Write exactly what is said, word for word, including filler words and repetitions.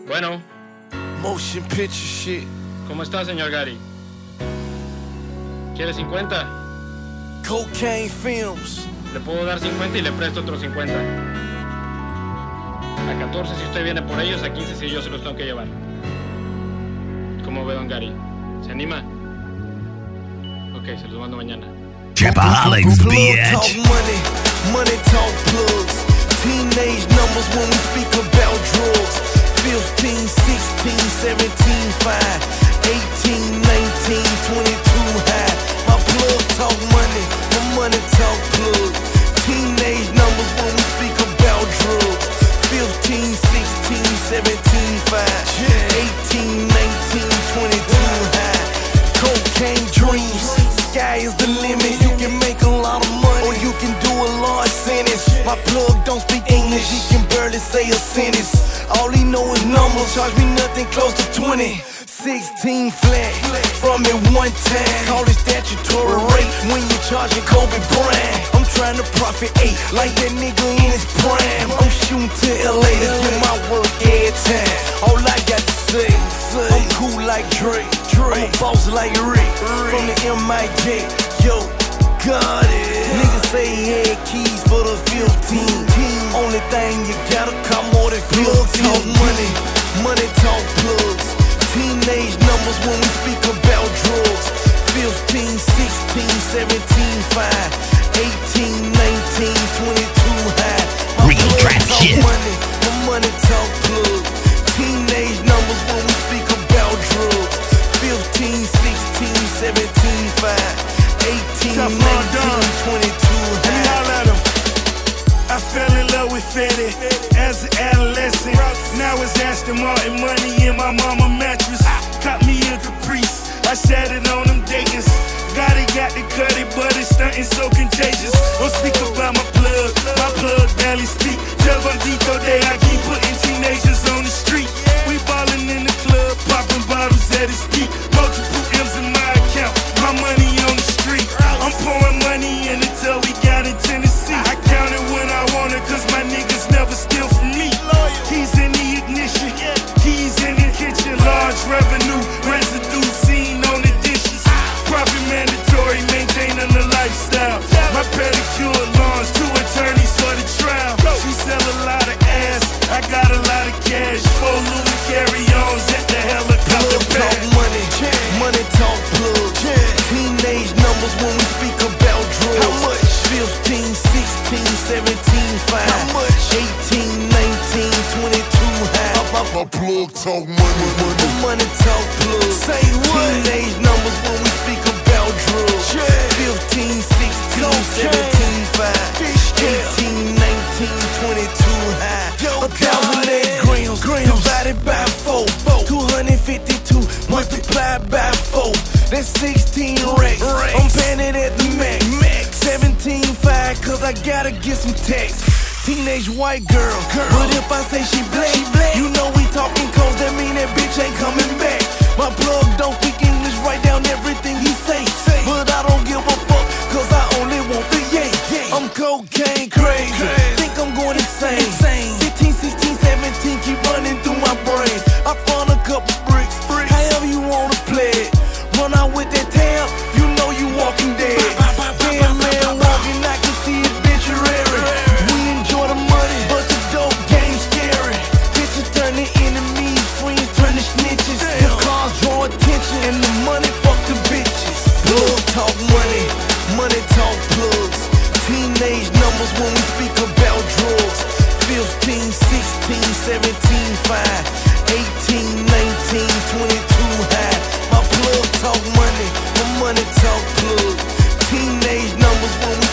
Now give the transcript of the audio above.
Bueno. Motion picture shit. ¿Cómo está, señor Gary? ¿Quiere cincuenta? Cocaine films. Le puedo dar cincuenta y le presto otros cincuenta. A catorce si usted viene por ellos, a quince si yo se los tengo que llevar. ¿Cómo ve, don Gary? ¿Se anima? Ok, se los mando mañana. Trapaholics, bitch. Talk money, money talk plugs. Teenage numbers when we speak about drugs. fifteen, sixteen, seventeen, fine. eighteen, nineteen, twenty-two, high. My plug talk money, my money talk plug. Teenage numbers when we speak about drugs. fifteen, sixteen, seventeen, fine. eighteen, nineteen, twenty-two, high. Cocaine dreams, sky is the limit. You can make a lot of money, or you can do a large sentence. My plug don't speak English, he can barely say a sentence. All he know is numbers, charge me nothing close to twenty. Sixteen flat, from it one time. Call it statutory rate when you charging Kobe Bryant. I'm trying to profit eight, like that nigga in his prime. I'm shooting to L A to get my work every time. All I got to say, I'm cool like Drake, I'm a boss like Rick, from the M I J, yo, got it. Niggas say he had keys for the fifteen. Only thing you gotta come more than fifteen. Talk money, money talk plugs. Teenage numbers when we speak about drugs. fifteen, sixteen, seventeen, fine. eighteen, nineteen, twenty-two, high. My Real plug trap talk shit. money, my money talk plug. Teenage numbers when we speak about drugs. fifteen, sixteen, seventeen, fine. eighteen, nineteen, twenty-two, high. I fell in love with Fetty as an adolescent. Now it's Aston Martin money in my mama mattress. Caught me a Caprice, I sat it on them Dayton's. Got it, got to cut it, but it's stunting so contagious. Don't speak about my plug, my plug barely speak. Tell Bandito Day I keep putting teenagers on the street. We ballin' in the club, popping bottles at its peak. Multiple M's in my account, my money on the street. I'm pouring money in until we got in Tennessee. I count it when I want it, cause my niggas never steal from me. Keys in the ignition, keys in the kitchen. Large revenue, residue seen on the dishes. Profit mandatory, maintaining the lifestyle. My pedicure lawns, two attorneys for the trial. She sell a lot of ass, I got a lot of cash. Four Louis carry-ons at the helicopter Plug talk pad. money, money talk plug. Teenage numbers when we speak about drugs. How much? fifteen, sixteen, seventeen, fine. How much? eighteen, nineteen, twenty-two, high. My, my, my plug talk money, money, money talk plug. Say what? Teenage numbers when we speak about drugs. fifteen, sixteen, seventeen, fine. eighteen, nineteen, twenty-two, high. A thousand eight grams, divided by four. two hundred fifty-two multiplied by four. That's sixteen racks. I'm paying it at the max. seventeen five, cause I gotta get some text. Teenage white girl, but if I say she black, you know we talking codes, that mean that bitch ain't coming back. My plug don't speak English, write down everything he say. But I don't give a fuck, cause I only want the yay. I'm cocaine crazy, think I'm going insane. fifteen, sixteen, seventeen, keep running through my brain. I found a couple bricks, however you wanna play it. Run out with that tab, you know you walking dead. Damn man walking, I can see it obituary. We enjoy the money, but the dope game scary. Bitches turn to enemies, friends turn to snitches. The cars draw attention, and the money fuck the bitches. Plug talk money, money talk plugs. Teenage numbers when we speak about drugs. fifteen, sixteen, seventeen, fine. eighteen, nineteen, twenty-two, high. My plug talk money, my money talk plug. Teenage numbers when we